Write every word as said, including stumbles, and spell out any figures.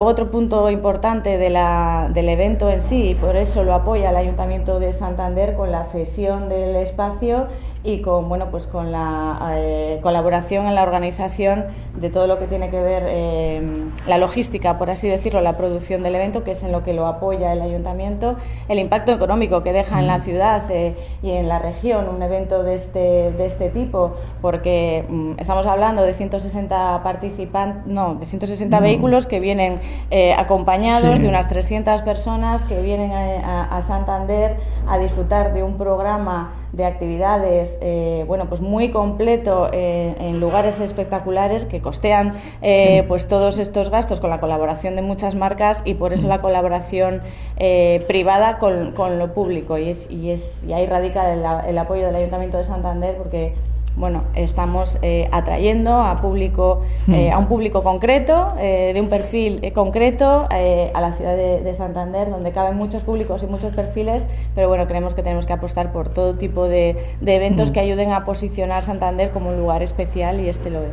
otro punto importante de la, del evento en sí, y por eso lo apoya el Ayuntamiento de Santander con la cesión del espacio y con, bueno, pues con la eh, colaboración en la organización de todo lo que tiene que ver eh, la logística, por así decirlo, la producción del evento, que es en lo que lo apoya el Ayuntamiento, el impacto económico que deja en la ciudad eh, y en la región un evento de este, de este tipo, porque mm, estamos hablando de ciento sesenta participantes, no, de ciento sesenta no. vehículos que vienen eh, acompañados sí. de unas trescientas personas que vienen a, a, a Santander a disfrutar de un programa de actividades eh, bueno, pues muy completo eh, en lugares espectaculares que costean eh, pues todos estos gastos con la colaboración de muchas marcas, y por eso la colaboración eh, privada con, con lo público, y, es, y, es, y ahí radica el, el apoyo del Ayuntamiento de Santander, porque bueno, estamos eh, atrayendo a público, eh, a un público concreto, eh, de un perfil eh, concreto, eh, a la ciudad de, de Santander, donde caben muchos públicos y muchos perfiles, pero bueno, creemos que tenemos que apostar por todo tipo de, de eventos que ayuden a posicionar Santander como un lugar especial, y este lo es.